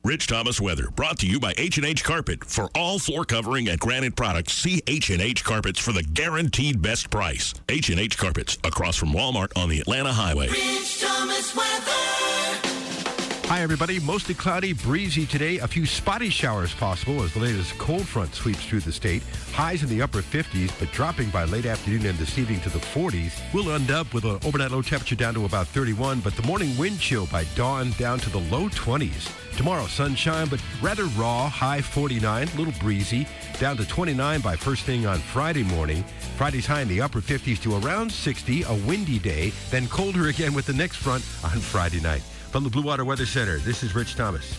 Rich Thomas weather brought to you by H&H Carpet. For all floor covering and granite products, see H&H Carpets for the guaranteed best price. H&H Carpets, across from Walmart on the Atlanta Highway. Rich Thomas weather. Hi, everybody. Mostly cloudy, breezy today. A few spotty showers possible as the latest cold front sweeps through the state. Highs in the upper 50s, but dropping by late afternoon and this evening to the 40s. We'll end up with an overnight low temperature down to about 31, but the morning wind chill by dawn down to the low 20s. Tomorrow, sunshine, but rather raw, high 49, a little breezy, down to 29 by first thing on Friday morning. Friday's high in the upper 50s to around 60, a windy day, then colder again with the next front on Friday night. From the Blue Water Weather Center, this is Rich Thomas.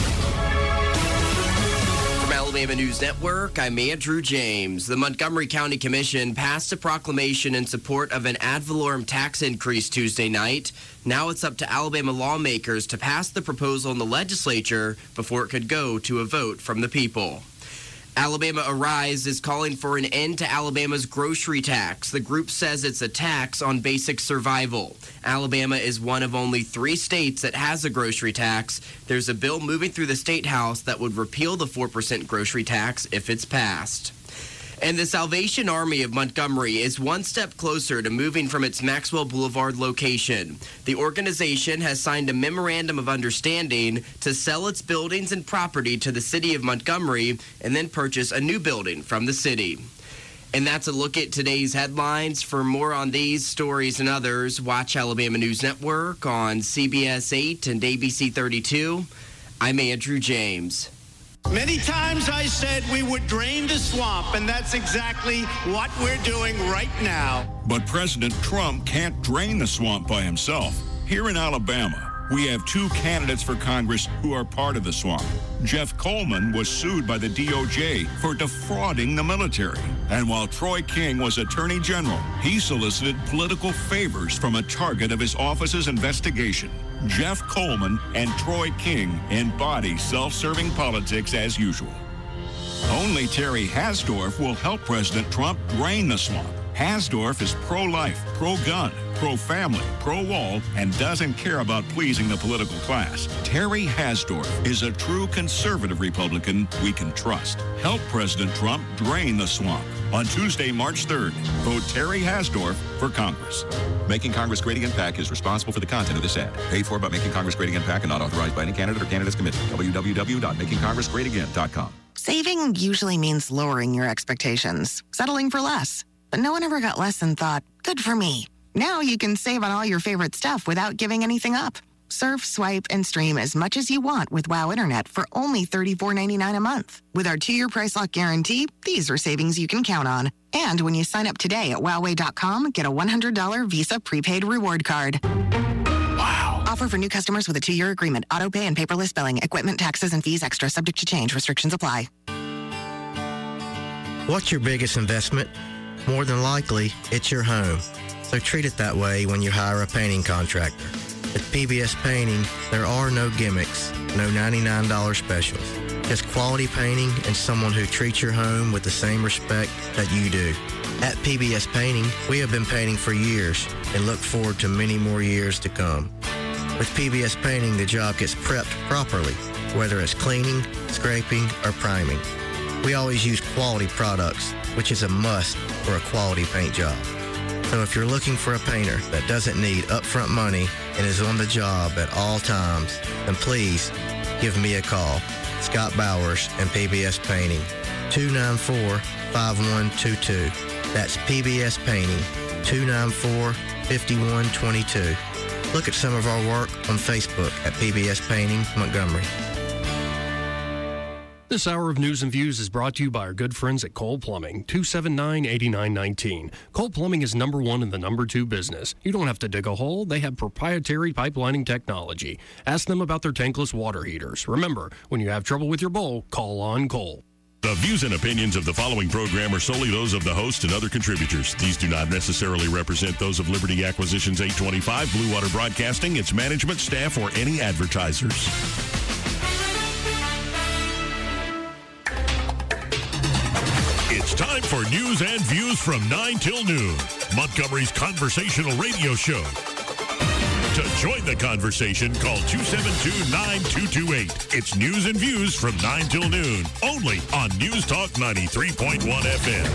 From Alabama News Network, I'm Andrew James. The Montgomery County Commission passed a proclamation in support of an ad valorem tax increase Tuesday night. Now it's up to Alabama lawmakers to pass the proposal in the legislature before it could go to a vote from the people. Alabama Arise is calling for an end to Alabama's grocery tax. The group says it's a tax on basic survival. Alabama is one of only 3 states that has a grocery tax. There's a bill moving through the State House that would repeal the 4% grocery tax if it's passed. And the Salvation Army of Montgomery is one step closer to moving from its Maxwell Boulevard location. The organization has signed a memorandum of understanding to sell its buildings and property to the city of Montgomery and then purchase a new building from the city. And that's a look at today's headlines. For more on these stories and others, watch Alabama News Network on CBS 8 and ABC 32. I'm Andrew James. Many times I said we would drain the swamp, and that's exactly what we're doing right now. But President Trump can't drain the swamp by himself. Here in Alabama, we have 2 candidates for Congress who are part of the swamp. Jeff Coleman was sued by the DOJ for defrauding the military. And while Troy King was Attorney General, he solicited political favors from a target of his office's investigation. Jeff Coleman and Troy King embody self-serving politics as usual. Only Terry Hasdorf will help President Trump drain the swamp. Hasdorf is pro-life, pro-gun, pro-family, pro-wall, and doesn't care about pleasing the political class. Terry Hasdorf is a true conservative Republican we can trust. Help President Trump drain the swamp. On Tuesday, March 3rd, vote Terry Hasdorf for Congress. Making Congress Great Again PAC is responsible for the content of this ad. Paid for by Making Congress Great Again PAC and not authorized by any candidate or candidates committee. www.makingcongressgreatagain.com. Saving usually means lowering your expectations, settling for less. But no one ever got less and thought, good for me. Now you can save on all your favorite stuff without giving anything up. Surf, swipe, and stream as much as you want with WOW Internet for only $34.99 a month. With our 2-year price lock guarantee, these are savings you can count on. And when you sign up today at wowway.com, get a $100 Visa prepaid reward card. Wow. Offer for new customers with a 2-year agreement. Auto pay and paperless billing. Equipment, taxes, and fees extra. Subject to change. Restrictions apply. What's your biggest investment? More than likely, it's your home. So treat it that way when you hire a painting contractor. At PBS Painting, there are no gimmicks, no $99 specials. Just quality painting and someone who treats your home with the same respect that you do. At PBS Painting, we have been painting for years and look forward to many more years to come. With PBS Painting, the job gets prepped properly, whether it's cleaning, scraping, or priming. We always use quality products, which is a must for a quality paint job. So if you're looking for a painter that doesn't need upfront money and is on the job at all times, then please give me a call. Scott Bowers and PBS Painting, 294-5122. That's PBS Painting, 294-5122. Look at some of our work on Facebook at PBS Painting Montgomery. This hour of News and Views is brought to you by our good friends at Cole Plumbing, 279-8919. Cole Plumbing is number 1 in the number 2 business. You don't have to dig a hole. They have proprietary pipelining technology. Ask them about their tankless water heaters. Remember, when you have trouble with your bowl, call on Cole. The views and opinions of the following program are solely those of the host and other contributors. These do not necessarily represent those of Liberty Acquisitions 825, Blue Water Broadcasting, its management, staff, or any advertisers. It's time for News and Views from 9 till noon. Montgomery's conversational radio show. To join the conversation, call 272-9228. It's News and Views from 9 till noon, only on News Talk 93.1 FM.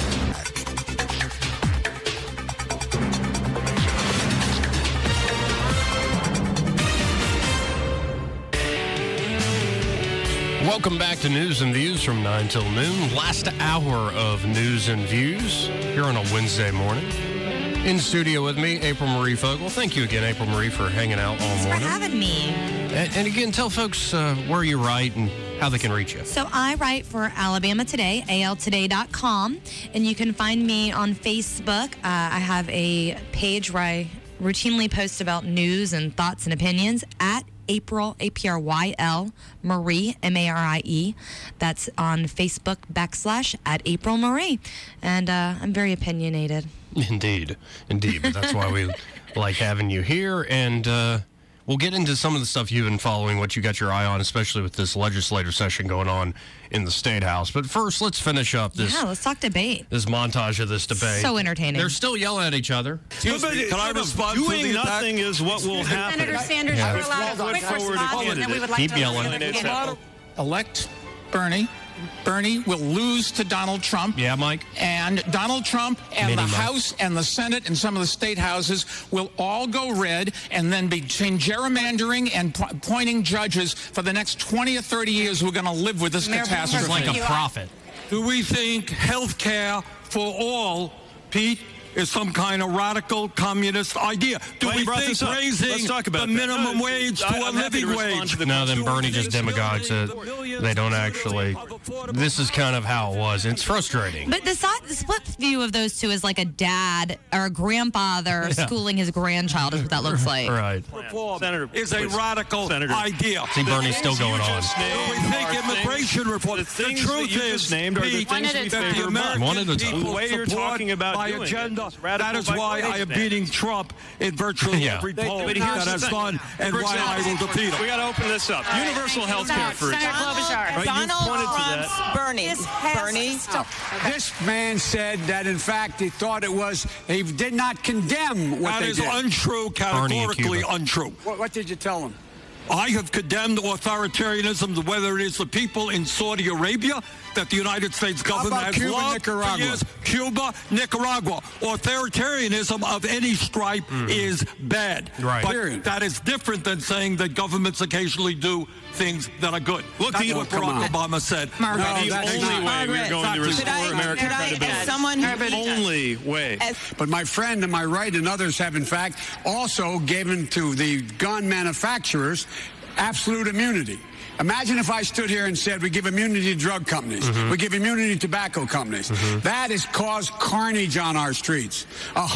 Welcome back to News and Views from 9 till noon. Last hour of News and Views here on a Wednesday morning. In studio with me, April Marie Fogle. Thank you again, April Marie, for hanging out all morning. Thanks for having me. And again, tell folks where you write and how they can reach you. So I write for Alabama Today, altoday.com, and you can find me on Facebook. I have a page where I routinely post about news and thoughts and opinions at April, APRYL, Marie, Marie. That's on Facebook / April Marie. And I'm very opinionated. Indeed. But that's why we like having you here. And we'll get into some of the stuff you've been following, what you got your eye on, especially with this legislative session going on in the State House. But first, let's finish up this. Yeah, let's talk debate. This montage of this debate. So entertaining. They're still yelling at each other. Can I respond to the attack? Doing nothing is what will happen. Senator Sanders, you're allowed a quick response, and then we would like Keep yelling. Elect Bernie. Bernie will lose to Donald Trump. Yeah, Mike. And Donald Trump and the House and the Senate and some of the state houses will all go red, and then between gerrymandering and appointing judges for the next 20 or 30 years, we're going to live with this catastrophe. It's like a prophet. Do we think health care for all, Pete, is some kind of radical communist idea? Do we think raising the minimum wage to a living wage? No, then Bernie just demagogues it. They don't actually. This is kind of how it was. It's frustrating. But the split view of those two is like a dad or a grandfather schooling his grandchild is what that looks like. Right. Senator is a radical idea. See, Bernie's still going on. We think immigration reform. The truth is, Pete, that the American people support my agenda. That is why I am beating Trump in virtually every poll that has done, and why I will defeat him. We got to open this up. Universal health care for Donald Trump's Bernie. This man said that, in fact, he thought it was, he did not condemn what they did. That is untrue, categorically untrue. What did you tell him? I have condemned authoritarianism, whether it is the people in Saudi Arabia that the United States government has loved for years, Cuba, Nicaragua. Authoritarianism of any stripe is bad. Right. But that is different than saying that governments occasionally do things that are good. Look, that's what Barack Obama said. The only way we're going to restore American credibility. Only way. But my friend to my right and others have, in fact, also given to the gun manufacturers absolute immunity. Imagine if I stood here and said we give immunity to drug companies, we give immunity to tobacco companies. That has caused carnage on our streets.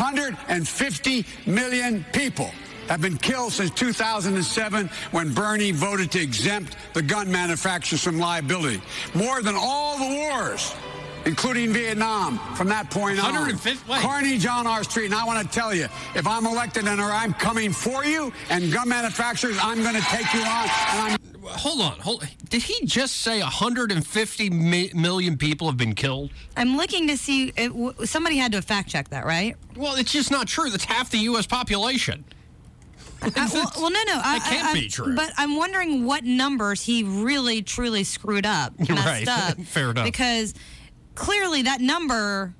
150 million people have been killed since 2007 when Bernie voted to exempt the gun manufacturers from liability. More than all the wars, including Vietnam, from that point on. Carnage on our street. And I want to tell you, if I'm elected and I'm coming for you and gun manufacturers, I'm going to take you on. And Hold on. Did he just say 150 million people have been killed? I'm looking to see. Somebody had to fact check that, right? Well, it's just not true. That's half the U.S. population. No. That can't be true. But I'm wondering what numbers he really, truly screwed up, messed up. Fair enough. Because clearly that number...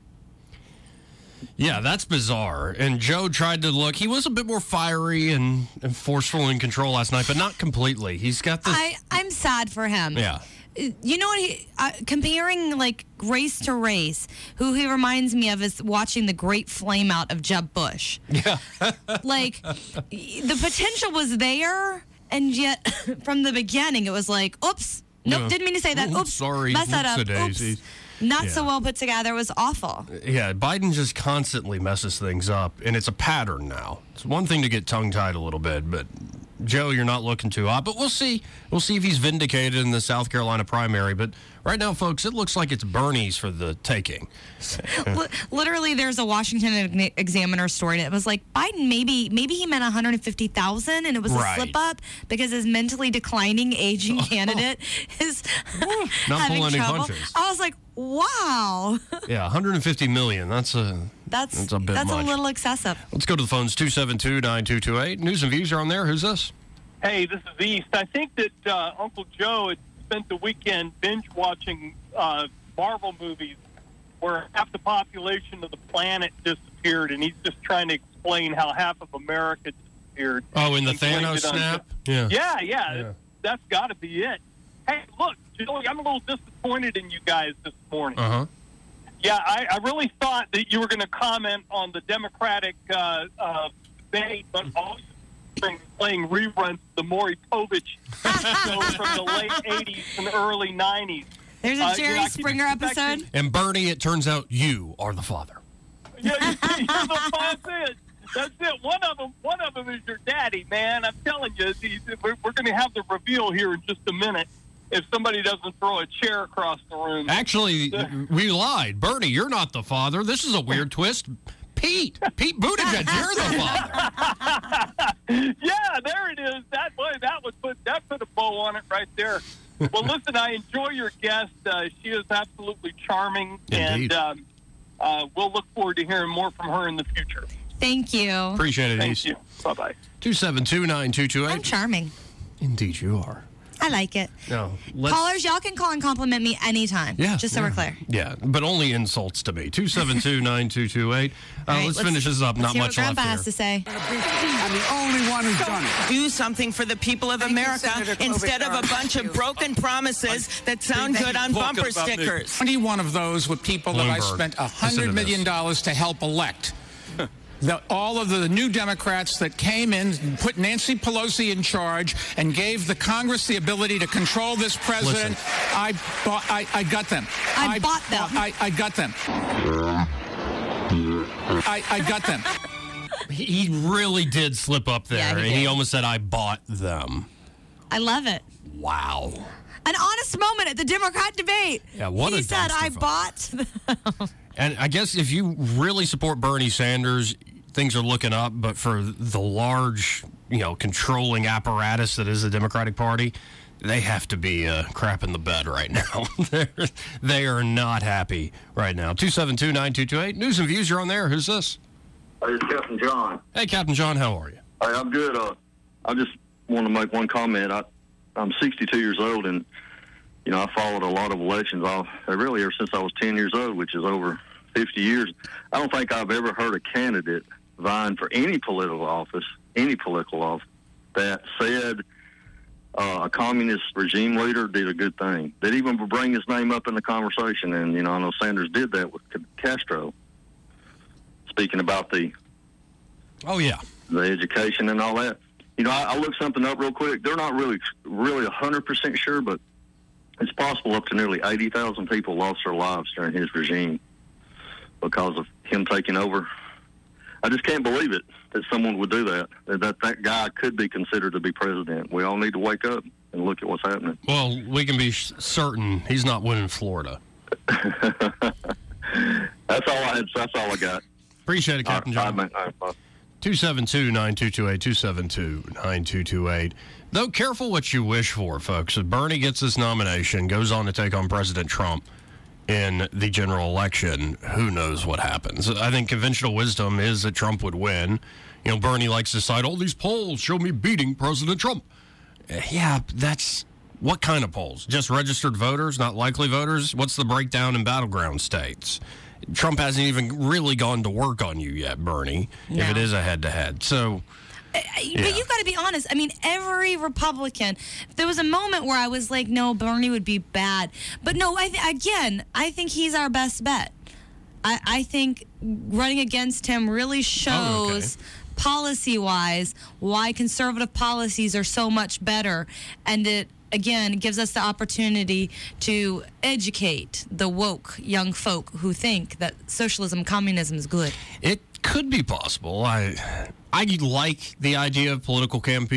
Yeah, that's bizarre. And Joe tried to look. He was a bit more fiery and forceful in control last night, but not completely. He's got this... I'm sad for him. Yeah. You know what? Comparing like race to race, who he reminds me of is watching the great flame out of Jeb Bush. Yeah. Like, the potential was there, and yet from the beginning it was like, oops. Nope, didn't mean to say that. Oops. Sorry. Messed that up. Oops. Not so well put together. It was awful. Yeah, Biden just constantly messes things up, and it's a pattern now. It's one thing to get tongue-tied a little bit, but Joe, you're not looking too hot. But we'll see. We'll see if he's vindicated in the South Carolina primary. But Right now, folks, it looks like it's Bernie's for the taking. Literally, there's a Washington Examiner story, and it was like Biden maybe he meant 150,000, and it was a slip up because his mentally declining, aging candidate is not having pulling any trouble. punches. I was like, wow. Yeah, 150 million. That's a bit much. That's a little excessive. Let's go to the phones. 272-9228. News and Views are on there. Who's this? Hey, this is East. I think that Uncle Joe had spent the weekend binge-watching Marvel movies where half the population of the planet disappeared, and he's just trying to explain how half of America disappeared. Oh, in the Thanos snap? Yeah. That's got to be it. Hey, look, Joey, I'm a little disappointed in you guys this morning. Uh-huh. Yeah, I really thought that you were going to comment on the Democratic debate, but also playing reruns of the Maury Povich show from the late 80s and early 90s. There's a Jerry Springer episode. And Bernie, it turns out you are the father. Yeah, you're the father. That's it. One of them is your daddy, man. I'm telling you, we're going to have the reveal here in just a minute. If somebody doesn't throw a chair across the room. Actually, we lied. Bernie, you're not the father. This is a weird twist. Pete Buttigieg, you're the father. Yeah, there it is. That put a bow on it right there. Well, listen, I enjoy your guest. She is absolutely charming. Indeed. And we'll look forward to hearing more from her in the future. Thank you. Appreciate it, Thank you. Bye-bye. 272-9228. I'm charming. Indeed you are. I like it. No, Callers, y'all can call and compliment me anytime. Yeah. Just so we're clear. Yeah, but only insults to me. 272-9228. Right, let's finish this up. Not much left left here. Has to say. I'm the only one who's done it. Do something for the people of America instead of a bunch of broken promises that sound good on bumper stickers. 21 of those were people that I spent $100 million to help elect. All of the new Democrats that came in, put Nancy Pelosi in charge, and gave the Congress the ability to control this president. I got them. I bought them. I got them. I got them. He really did slip up there, and he almost said, I bought them. I love it. Wow. An honest moment at the Democrat debate. Yeah, what he a said, I dumpster bought. And I guess if you really support Bernie Sanders, things are looking up. But for the large, controlling apparatus that is the Democratic Party, they have to be crapping the bed right now. They are not happy right now. 272-9228. News and Views, you're on there. Who's this? It's Captain John. Hey, Captain John, how are you? Hey, I'm good. I just want to make one comment. I'm 62 years old, and, I followed a lot of elections really ever since I was 10 years old, which is over 50 years. I don't think I've ever heard a candidate vying for any political office, that said a communist regime leader did a good thing. They'd even bring his name up in the conversation, and, I know Sanders did that with Castro. Speaking about the education and all that. I looked something up real quick. They're not really 100% sure, but it's possible up to nearly 80,000 people lost their lives during his regime because of him taking over. I just can't believe it that someone would do that. That guy could be considered to be president. We all need to wake up and look at what's happening. Well, we can be certain he's not winning Florida. That's all I got. Appreciate it, Captain John. All right, 272-9228, 272-9228. Though, careful what you wish for, folks. If Bernie gets this nomination, goes on to take on President Trump in the general election, who knows what happens. I think conventional wisdom is that Trump would win. Bernie likes to cite, all these polls show me beating President Trump. Yeah, that's... What kind of polls? Just registered voters, not likely voters? What's the breakdown in battleground states? Trump hasn't even really gone to work on you yet, Bernie, if it is a head-to-head. So... But you've got to be honest. I mean, every Republican, there was a moment where I was like, no, Bernie would be bad. But no, I think he's our best bet. I think running against him really shows policy-wise why conservative policies are so much better. And it, again, gives us the opportunity to educate the woke young folk who think that socialism, communism is good. It could be possible. I like the idea of political campaign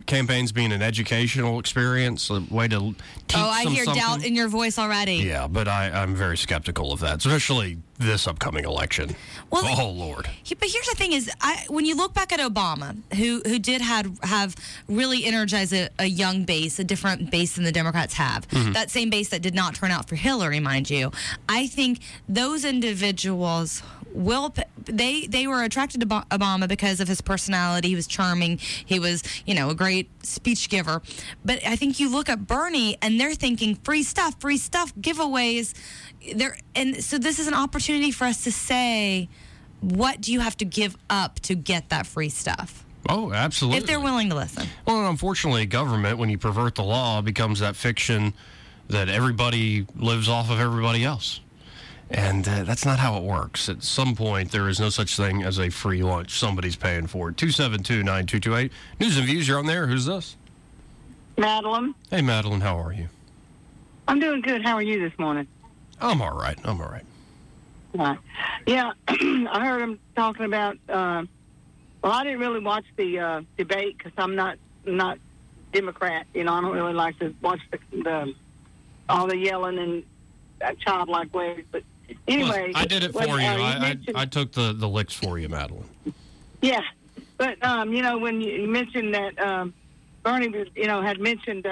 campaigns being an educational experience, a way to teach them I hear something. doubt in your voice already. Yeah, but I'm very skeptical of that, especially this upcoming election. Well, oh, Lord. But here's the thing is, when you look back at Obama, who did have really energized a young base, a different base than the Democrats have, that same base that did not turn out for Hillary, mind you, I think those individuals they were attracted to Obama because of his personality. He was charming. He was, a great speech giver. But I think you look at Bernie and they're thinking free stuff, giveaways. And so this is an opportunity for us to say, what do you have to give up to get that free stuff? Oh, absolutely. If they're willing to listen. Well, unfortunately, government, when you pervert the law, becomes that fiction that everybody lives off of everybody else. And that's not how it works. At some point, there is no such thing as a free lunch. Somebody's paying for it. 272-9228. News and Views, you're on there. Who's this? Madeline. Hey, Madeline, how are you? I'm doing good. How are you this morning? I'm all right. Right. Yeah, I heard him talking about, I didn't really watch the debate because I'm not Democrat. I don't really like to watch the all the yelling and childlike ways. But anyway. Well, I did it for you. I took the licks for you, Madeline. Yeah. But, when you mentioned that Bernie, had mentioned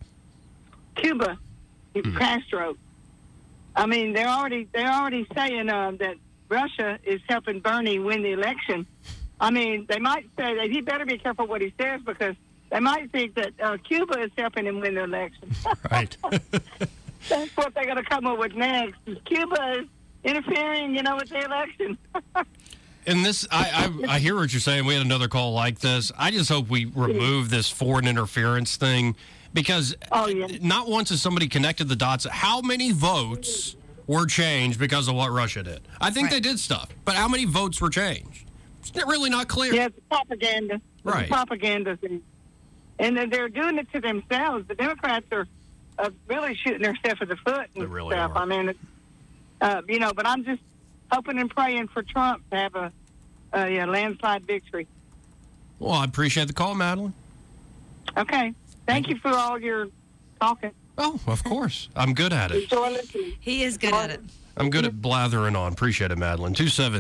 Cuba, Castro. I mean, they're already saying that Russia is helping Bernie win the election. I mean, they might say that he better be careful what he says because they might think that Cuba is helping him win the election. Right. That's what they're going to come up with next. Cuba is interfering, with the election. And this, I hear what you're saying. We had another call like this. I just hope we remove this foreign interference thing because not once has somebody connected the dots. How many votes were changed because of what Russia did? I think they did stuff, but how many votes were changed? It's really not clear. Yeah, it's propaganda. Right. It's propaganda thing. And then they're doing it to themselves. The Democrats are really shooting themselves in the foot and they really stuff. are. I mean, but I'm just hoping and praying for Trump to have a landslide victory. Well, I appreciate the call, Madeline. Okay. Thank you for all your talking. Oh, of course. I'm good at it. Enjoy listening. He is good at it. I'm good at blathering on. Appreciate it, Madeline.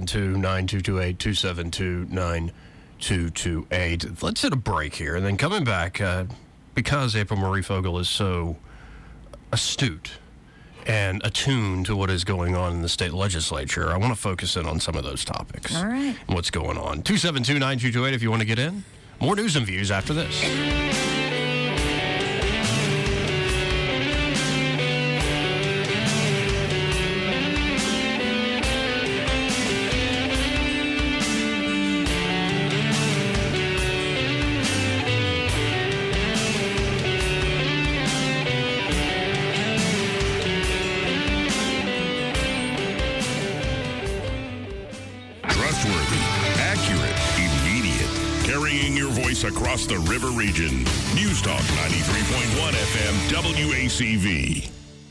272-9228, 272-9228. Let's hit a break here, and then coming back, because April Marie Fogel is so astute and attuned to what is going on in the state legislature, I want to focus in on some of those topics. All right. And what's going on. 272-9228 if you want to get in. More news and views after this. Across the river region. News Talk 93.1 FM WACV.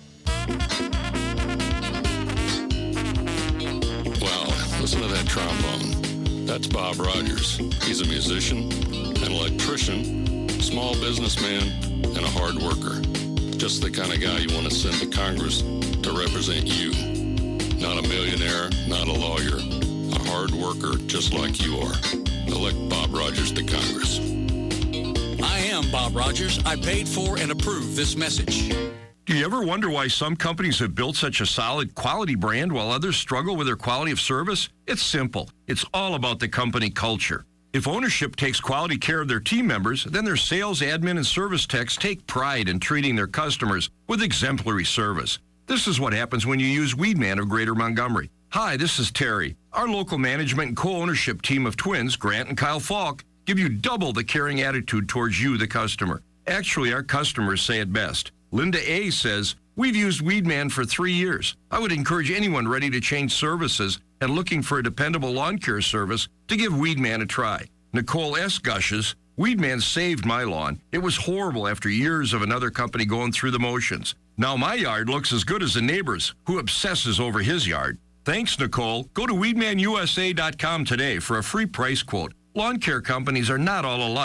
Wow, listen to that trombone. That's Bob Rogers. He's a musician, an electrician, small businessman, and a hard worker. Just the kind of guy you want to send to Congress to represent you. Not a millionaire, not a lawyer. A hard worker just like you are. Elect Bob Rogers to Congress. I am Bob Rogers. I paid for and approve this message. Do you ever wonder why some companies have built such a solid quality brand while others struggle with their quality of service? It's simple. It's all about the company culture. If ownership takes quality care of their team members, then their sales, admin, and service techs take pride in treating their customers with exemplary service. This is what happens when you use Weedman of Greater Montgomery. Hi, this is Terry. Our local management and co-ownership team of twins, Grant and Kyle Falk, give you double the caring attitude towards you, the customer. Actually, our customers say it best. Linda A. says, we've used Weedman for 3 years. I would encourage anyone ready to change services and looking for a dependable lawn care service to give Weedman a try. Nicole S. gushes, Weedman saved my lawn. It was horrible after years of another company going through the motions. Now my yard looks as good as the neighbor's, who obsesses over his yard. Thanks, Nicole. Go to WeedmanUSA.com today for a free price quote. Lawn care companies are not all alike.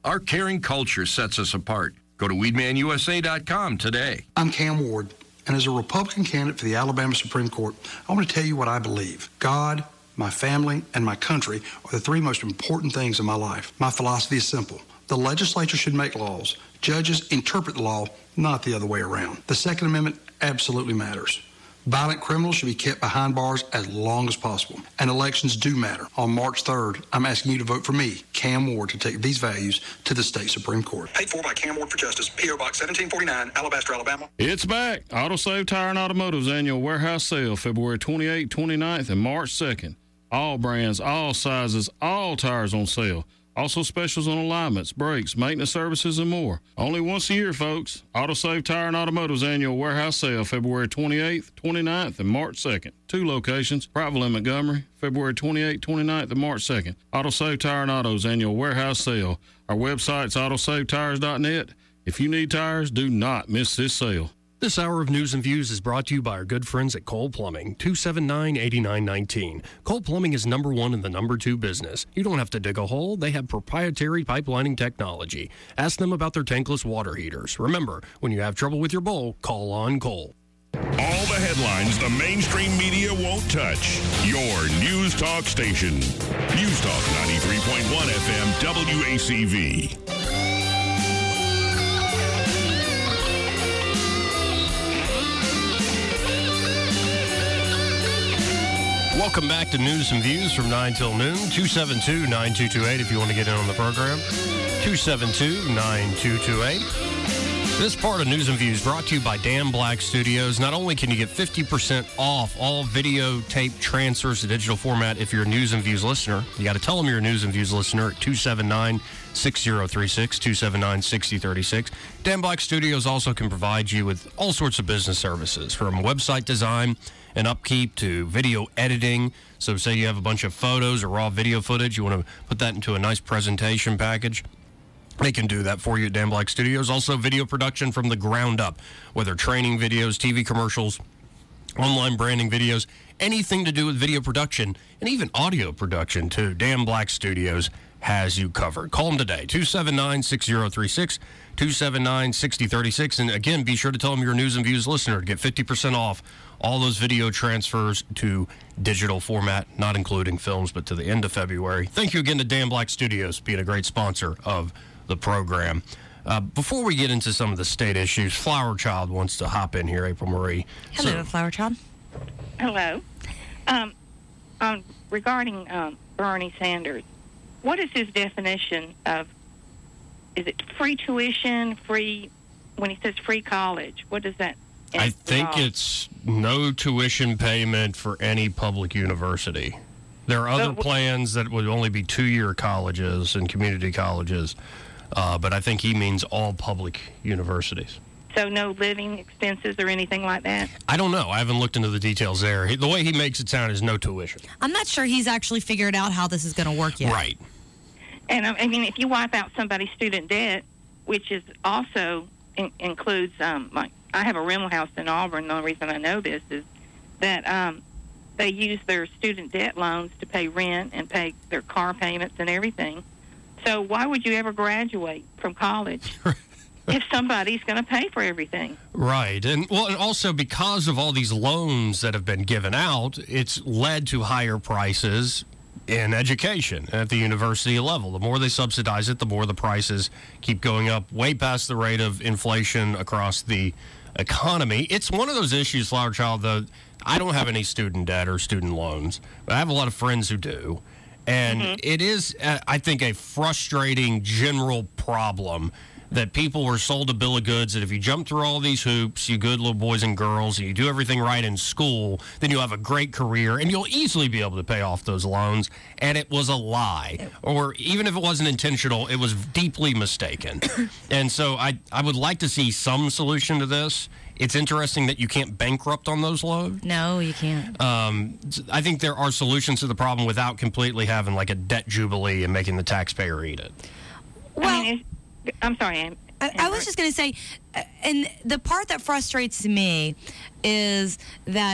Our caring culture sets us apart. Go to WeedmanUSA.com today. I'm Cam Ward, and as a Republican candidate for the Alabama Supreme Court, I want to tell you what I believe. God, my family, and my country are the three most important things in my life. My philosophy is simple. The legislature should make laws. Judges interpret the law, not the other way around. The Second Amendment absolutely matters. Violent criminals should be kept behind bars as long as possible. And elections do matter. On March 3rd, I'm asking you to vote for me, Cam Ward, to take these values to the state Supreme Court. Paid for by Cam Ward for Justice, P.O. Box 1749, Alabaster, Alabama. It's back. AutoSave Tire and Automotive's annual warehouse sale, February 28th, 29th, and March 2nd. All brands, all sizes, all tires on sale. Also specials on alignments, brakes, maintenance services, and more. Only once a year, folks. AutoSave Tire and Automotive's annual warehouse sale, February 28th, 29th, and March 2nd. 2 locations, Prattville and Montgomery, February 28th, 29th, and March 2nd. AutoSave Tire and Auto's annual warehouse sale. Our website's autosavetires.net. If you need tires, do not miss this sale. This hour of News and Views is brought to you by our good friends at Cole Plumbing, 279-8919. Cole Plumbing is number 1 in the number 2 business. You don't have to dig a hole. They have proprietary pipelining technology. Ask them about their tankless water heaters. Remember, when you have trouble with your bowl, call on Cole. All the headlines the mainstream media won't touch. Your News Talk station. News Talk 93.1 FM WACV. Welcome back to News and Views from 9 till noon. 272-9228 if you want to get in on the program. 272-9228. This part of News and Views brought to you by Dan Black Studios. Not only can you get 50% off all videotape transfers to digital format if you're a News and Views listener. You got to tell them you're a News and Views listener at 279-6036, 279-6036. Dan Black Studios also can provide you with all sorts of business services, from website design and upkeep to video editing. So say you have a bunch of photos or raw video footage, you want to put that into a nice presentation package, they can do that for you at Dan Black Studios. Also video production from the ground up, whether training videos, TV commercials, online branding videos, anything to do with video production, and even audio production too. Dan Black Studios has you covered. Call them today, 279-6036, 279-6036. And again, be sure to tell them you're a News and Views listener to get 50% off all those video transfers to digital format, not including films, but to the end of February. Thank you again to Dan Black Studios being a great sponsor of the program. Before we get into some of the state issues, Flower Child wants to hop in here, April Marie. Hello, Flower Child. Hello. Regarding Bernie Sanders, what is his definition of, is it free tuition, free, when he says free college, what does that I think it's no tuition payment for any public university. There are other plans that would only be 2-year colleges and community colleges, but I think he means all public universities. So no living expenses or anything like that? I don't know. I haven't looked into the details there. The way he makes it sound is no tuition. I'm not sure he's actually figured out how this is going to work yet. Right. And I mean, if you wipe out somebody's student debt, which is also includes I have a rental house in Auburn. The only reason I know this is that they use their student debt loans to pay rent and pay their car payments and everything. So why would you ever graduate from college if somebody's going to pay for everything? Right. And also because of all these loans that have been given out, it's led to higher prices in education at the university level. The more they subsidize it, the more the prices keep going up way past the rate of inflation across the economy. It's one of those issues, Flower Child, though. I don't have any student debt or student loans, but I have a lot of friends who do. And it is, I think, a frustrating general problem that people were sold a bill of goods that if you jump through all these hoops, you good little boys and girls, and you do everything right in school, then you'll have a great career, and you'll easily be able to pay off those loans. And it was a lie. Or even if it wasn't intentional, it was deeply mistaken. And so I would like to see some solution to this. It's interesting that you can't bankrupt on those loans. No, you can't. I think there are solutions to the problem without completely having like a debt jubilee and making the taxpayer eat it. Well, I'm sorry, Ann. I was just going to say, and the part that frustrates me is that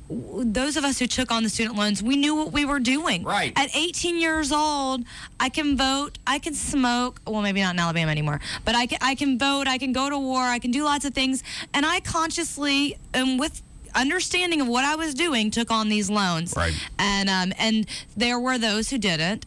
those of us who took on the student loans, we knew what we were doing. Right. At 18 years old, I can vote, I can smoke. Well, maybe not in Alabama anymore, but I can vote, I can go to war, I can do lots of things. And I consciously, and with understanding of what I was doing, took on these loans. Right. And there were those who didn't.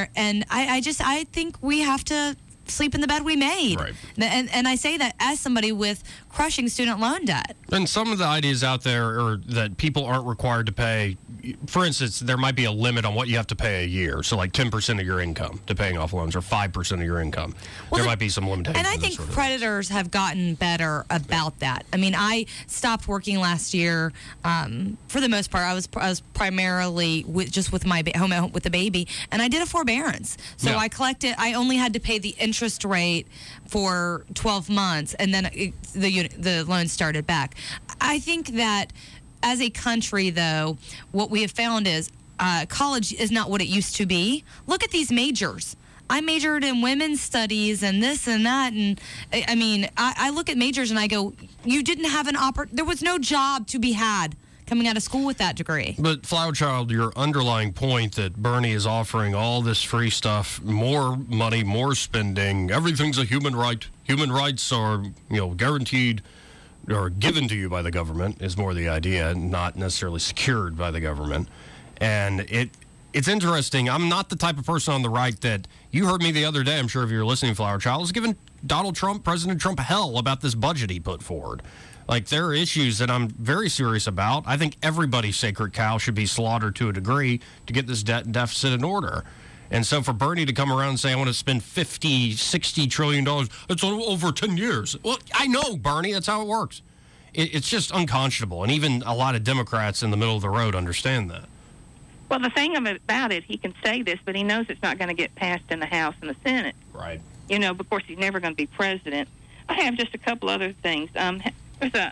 I think we have to sleep in the bed we made. Right. And I say that as somebody with crushing student loan debt. And some of the ideas out there are that people aren't required to pay. For instance, there might be a limit on what you have to pay a year. So like 10% of your income to paying off loans, or 5% of your income. There might be some limitations. And I think creditors have gotten better about that. I mean, I stopped working last year. For the most part, I was primarily with my home with the baby, and I did a forbearance. So I collected. I only had to pay the interest rate for 12 months, and then the loan started back. I think that as a country, though, what we have found is college is not what it used to be. Look at these majors. I majored in women's studies and this and that, and I mean, I look at majors and I go, you didn't have there was no job to be had coming out of school with that degree. But Flower Child, your underlying point that Bernie is offering all this free stuff, more money, more spending, everything's a human right. Human rights are, guaranteed or given to you by the government is more the idea, not necessarily secured by the government. And it's interesting. I'm not the type of person on the right that, you heard me the other day, I'm sure if you're listening, Flower Child, was giving President Trump hell about this budget he put forward. Like, there are issues that I'm very serious about. I think everybody's sacred cow should be slaughtered to a degree to get this debt and deficit in order. And so for Bernie to come around and say, I want to spend $50, $60 trillion, it's over 10 years. Well, I know, Bernie, that's how it works. It's just unconscionable. And even a lot of Democrats in the middle of the road understand that. Well, the thing about it, he can say this, but he knows it's not going to get passed in the House and the Senate. Right. Of course, he's never going to be president. I have just a couple other things. There's a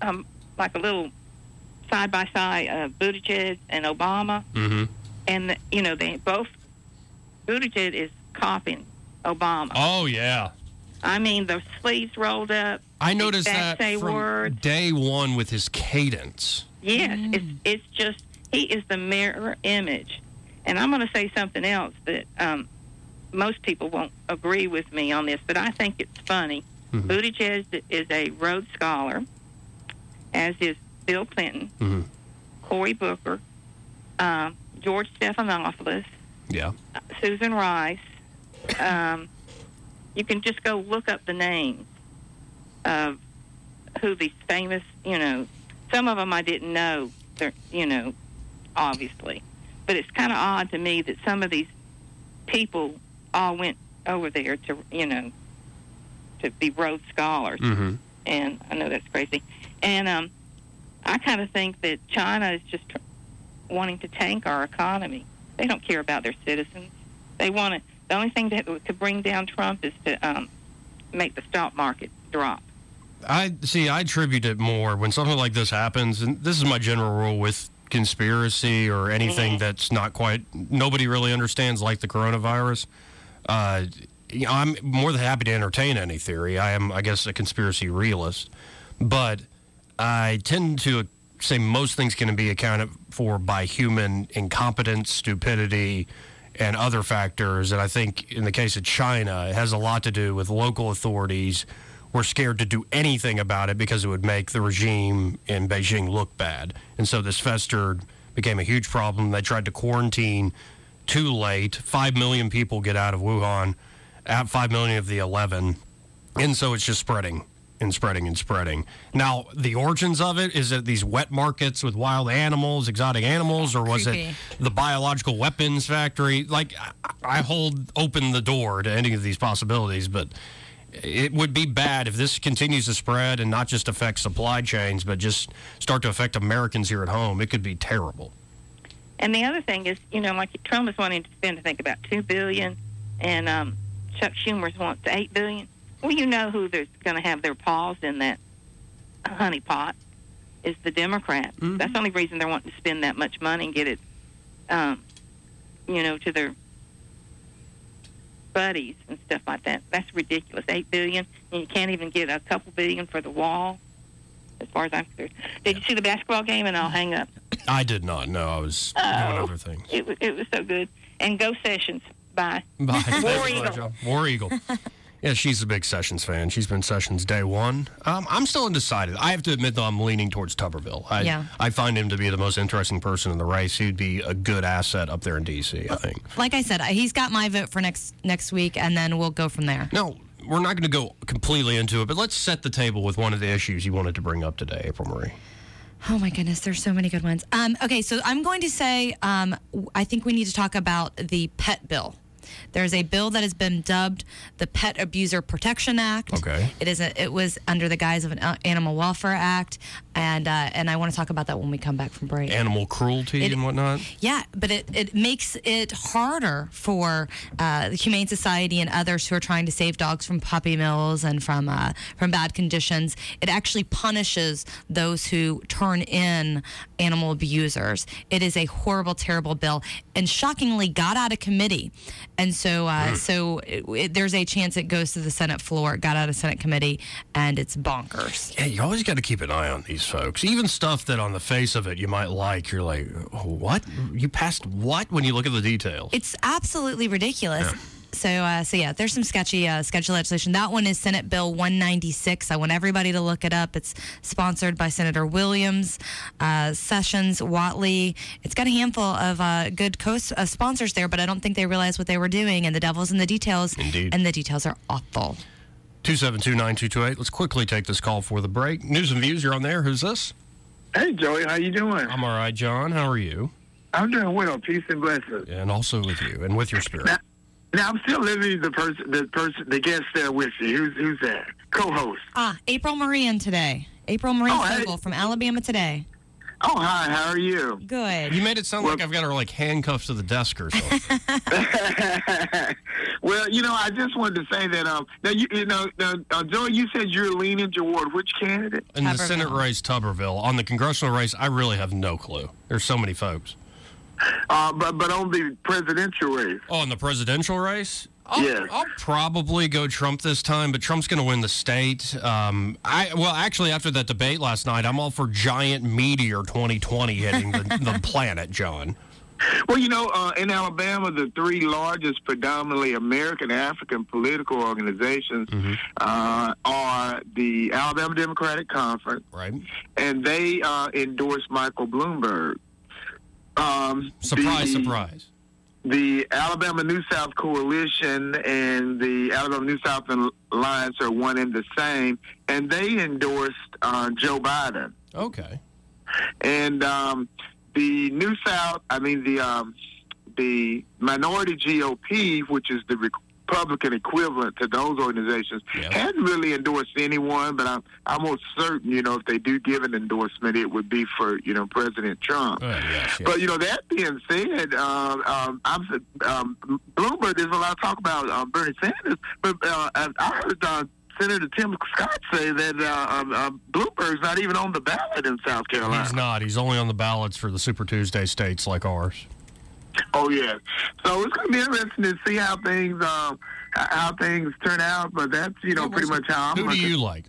little side-by-side Buttigieg and Obama. Mm-hmm. And, they both, Buttigieg is copying Obama. Oh, yeah. I mean, the sleeves rolled up. I noticed that from words. Day one with his cadence. Yes, it's just, he is the mirror image. And I'm going to say something else that most people won't agree with me on this, but I think it's funny. Mm-hmm. Buttigieg is a Rhodes Scholar, as is Bill Clinton, mm-hmm. Cory Booker, George Stephanopoulos, Susan Rice. You can just go look up the names of who these famous, some of them I didn't know, obviously. But it's kind of odd to me that some of these people all went over there to be Rhodes Scholars. Mm-hmm. And I know that's crazy. And I kind of think that China is just wanting to tank our economy. They don't care about their citizens. They want to. The only thing that could bring down Trump is to make the stock market drop. I attribute it more when something like this happens, and this is my general rule with conspiracy or anything that's not quite, nobody really understands, like the coronavirus. I'm more than happy to entertain any theory. I am, I guess, a conspiracy realist. But I tend to say most things can be accounted for by human incompetence, stupidity, and other factors. And I think in the case of China, it has a lot to do with local authorities were scared to do anything about it because it would make the regime in Beijing look bad. And so this festered, became a huge problem. They tried to quarantine too late. 5 million people get out of Wuhan, 5 million of the 11. And so it's just spreading and spreading and spreading. Now, the origins of it, is it these wet markets with wild animals, exotic animals, or was it the biological weapons factory? Like, I hold open the door to any of these possibilities, but it would be bad if this continues to spread and not just affect supply chains, but just start to affect Americans here at home. It could be terrible. And the other thing is, like Trump is wanting to spend, I think, about $2 billion, and Chuck Schumer wants $8 billion. Well, you know who there's going to have their paws in that honey pot is the Democrats. Mm-hmm. That's the only reason they're wanting to spend that much money and get it, to their buddies and stuff like that. That's ridiculous. $8 billion, and you can't even get a couple billion for the wall, as far as I'm concerned. Did you see the basketball game? And I'll hang up. I did not. No, I was doing other things. It was so good. And go Sessions. Bye. Bye. War Eagle. War Eagle. Yeah, she's a big Sessions fan. She's been Sessions day one. I'm still undecided. I have to admit, though, I'm leaning towards Tuberville. I find him to be the most interesting person in the race. He'd be a good asset up there in D.C., I think. Like I said, he's got my vote for next week, and then we'll go from there. No, we're not going to go completely into it, but let's set the table with one of the issues you wanted to bring up today, April Marie. Oh, my goodness. There's so many good ones. Okay, so I'm going to say I think we need to talk about the pet bill. There's a bill that has been dubbed the Pet Abuser Protection Act. Okay. It was under the guise of an Animal Welfare Act, and I want to talk about that when we come back from break. Animal cruelty and whatnot? Yeah, but it makes it harder for the Humane Society and others who are trying to save dogs from puppy mills and from bad conditions. It actually punishes those who turn in animal abusers. It is a horrible, terrible bill, and shockingly got out of committee. And so there's a chance it goes to the Senate floor. It got out of Senate committee, and it's bonkers. Yeah, you always got to keep an eye on these folks. Even stuff that on the face of it you might like, you're like, what? You passed what when you look at the details? It's absolutely ridiculous. Yeah. So yeah, there's some sketchy legislation. That one is Senate Bill 196. I want everybody to look it up. It's sponsored by Senator Williams, Sessions, Whatley. It's got a handful of good sponsors there, but I don't think they realized what they were doing, and the devil's in the details. Indeed. And the details are awful. 272-9228. Let's quickly take this call for the break. News and Views, you're on there. Who's this? Hey, Joey. How you doing? I'm all right, John. How are you? I'm doing well. Peace and blessings. And also with you and with your spirit. Now I'm still living the guest there with you. Who's that? Co-host. April Marie in today. April Marie Fogel from Alabama Today. Oh, hi. How are you? Good. You made it sound like I've got her like handcuffed to the desk or something. Well, I just wanted to say that Joey, you said you're leaning toward which candidate? In the Senate race, Tuberville. On the congressional race, I really have no clue. There's so many folks. But on the presidential race. Oh, on the presidential race? Yes. I'll probably go Trump this time, but Trump's going to win the state. Actually, after that debate last night, I'm all for giant meteor 2020 hitting the planet, John. Well, in Alabama, the three largest predominantly American African political organizations are the Alabama Democratic Conference. Right. And they endorse Michael Bloomberg. Surprise. The Alabama New South Coalition and the Alabama New South Alliance are one and the same, and they endorsed Joe Biden. Okay. And the New South, the minority GOP, which is the Republican equivalent to those organizations, hadn't really endorsed anyone, but I'm almost certain, if they do give an endorsement, it would be for, President Trump. Yes. But, that being said, Bloomberg, there's a lot of talk about Bernie Sanders, but I heard Senator Tim Scott say that Bloomberg's not even on the ballot in South Carolina. He's not. He's only on the ballots for the Super Tuesday states like ours. Oh, yeah. So it's going to be interesting to see how things turn out, but that's, pretty much how I'm looking. Who do you like?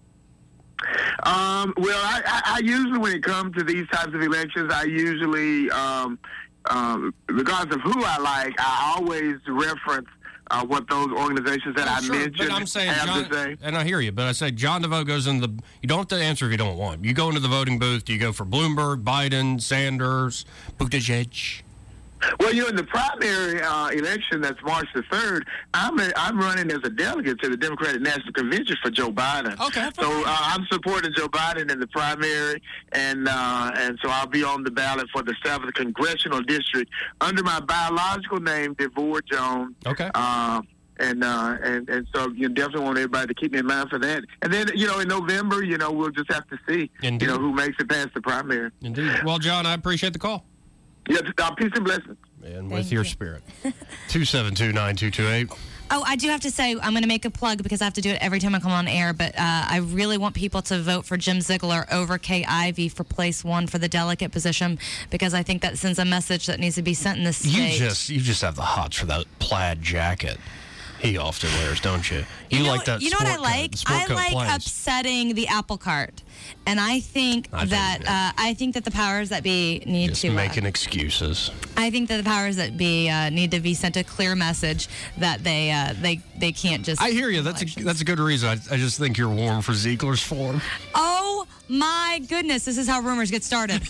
Well, I usually, when it comes to these types of elections, I usually, regardless of who I like, I always reference what those organizations that I mentioned but I'm saying, have to say. And I hear you, but I say John DeVoe goes in you don't have to answer if you don't want. You go into the voting booth, do you go for Bloomberg, Biden, Sanders, Buttigieg? Well, in the primary election that's March the 3rd, I'm running as a delegate to the Democratic National Convention for Joe Biden. Okay. So I'm supporting Joe Biden in the primary, and so I'll be on the ballot for the 7th Congressional District under my biological name, DeVore Jones. Okay. And so you definitely want everybody to keep me in mind for that. And then, in November, we'll just have to see, who makes it past the primary. Indeed. Well, John, I appreciate the call. Yeah, peace and blessings. And with your spirit. 272-9228. Oh, I do have to say, I'm going to make a plug because I have to do it every time I come on air, but I really want people to vote for Jim Ziegler over Kay Ivey for place 1 for the delegate position, because I think that sends a message that needs to be sent in this state. You just have the hots for that plaid jacket. he often wears, don't you? You like that. You know what I like? I like plays. upsetting the apple cart, and I think that the powers that be need just to making excuses. I think that the powers that be need to be sent a clear message that they can't just. I hear you. That's a good reason. I just think you're warm for Ziegler's form. Oh my goodness! This is how rumors get started.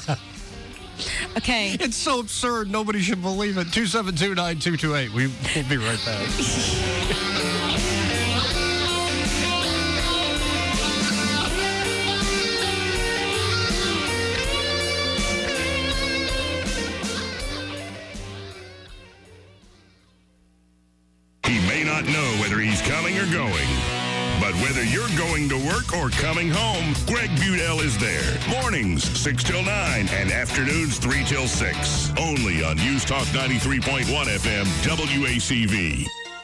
Okay. It's so absurd. Nobody should believe it. 272-9228. We'll be right back. He may not know whether he's coming or going. But whether you're going to work or coming home, Greg Budell is there. Mornings, 6 till 9, and afternoons, 3 till 6. Only on News Talk 93.1 FM, WACV.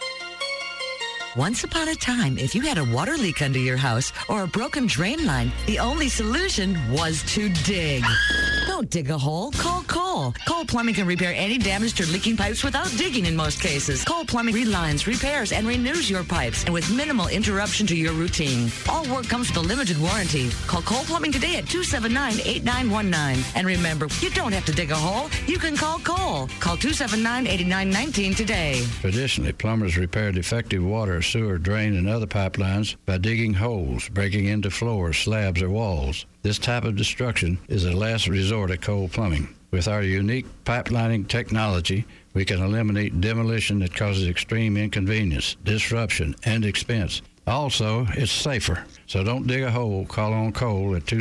Once upon a time, if you had a water leak under your house or a broken drain line, the only solution was to dig. Don't dig a hole. Call Cole. Cole Plumbing can repair any damaged or leaking pipes without digging in most cases. Cole Plumbing relines, repairs, and renews your pipes, and with minimal interruption to your routine. All work comes with a limited warranty. Call Cole Plumbing today at 279-8919. And remember, you don't have to dig a hole. You can call Cole. Call 279-8919 today. Traditionally, plumbers repair defective water, sewer, drain, and other pipelines by digging holes, breaking into floors, slabs, or walls. This type of destruction is a last resort at Cole Plumbing. With our unique pipelining technology, we can eliminate demolition that causes extreme inconvenience, disruption, and expense. Also, it's safer. So don't dig a hole. Call on Cole at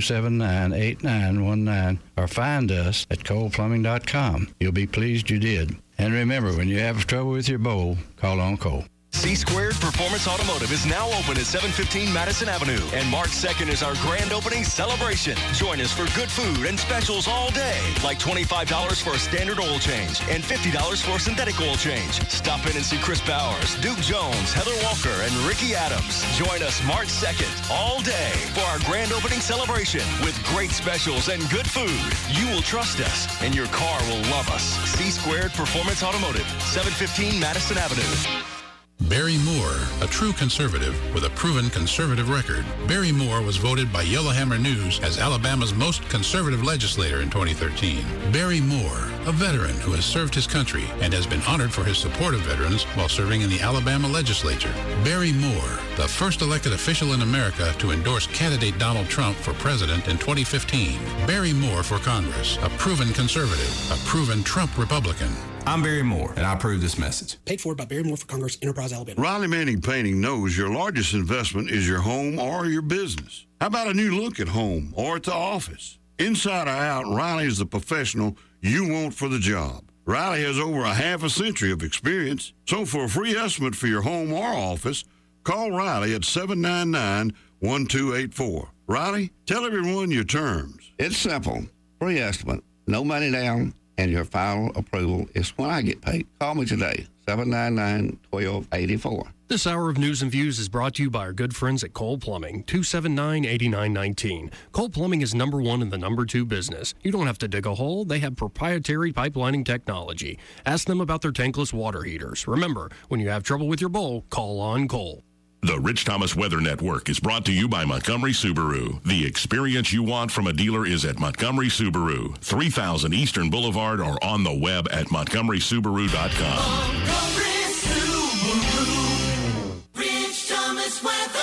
279-8919 or find us at coleplumbing.com. You'll be pleased you did. And remember, when you have trouble with your bowl, call on Cole. C-Squared Performance Automotive is now open at 715 Madison Avenue, and March 2nd is our grand opening celebration. Join us for good food and specials all day, like $25 for a standard oil change and $50 for a synthetic oil change. Stop in and see Chris Bowers, Duke Jones, Heather Walker, and Ricky Adams. Join us March 2nd all day for our grand opening celebration with great specials and good food. You will trust us, and your car will love us. C-Squared Performance Automotive, 715 Madison Avenue. Barry Moore, a true conservative with a proven conservative record. Barry Moore was voted by Yellowhammer News as Alabama's most conservative legislator in 2013. Barry Moore, a veteran who has served his country and has been honored for his support of veterans while serving in the Alabama legislature. Barry Moore, the first elected official in America to endorse candidate Donald Trump for president in 2015. Barry Moore for Congress, a proven conservative, a proven Trump Republican. I'm Barry Moore, and I approve this message. Paid for by Barry Moore for Congress, Enterprise, Alabama. Riley Manning Painting knows your largest investment is your home or your business. How about a new look at home or at the office? Inside or out, Riley is the professional you want for the job. Riley has over a half a century of experience. So for a free estimate for your home or office, call Riley at 799-1284. Riley, tell everyone your terms. It's simple. Free estimate, no money down, and your final approval is when I get paid. Call me today, 799-1284. This hour of News and Views is brought to you by our good friends at Cole Plumbing, 279-8919. Cole Plumbing is number one in the number two business. You don't have to dig a hole. They have proprietary pipelining technology. Ask them about their tankless water heaters. Remember, when you have trouble with your bowl, call on Cole. The Rich Thomas Weather Network is brought to you by Montgomery Subaru. The experience you want from a dealer is at Montgomery Subaru, 3000 Eastern Boulevard, or on the web at montgomerysubaru.com. Montgomery Subaru, Rich Thomas Weather.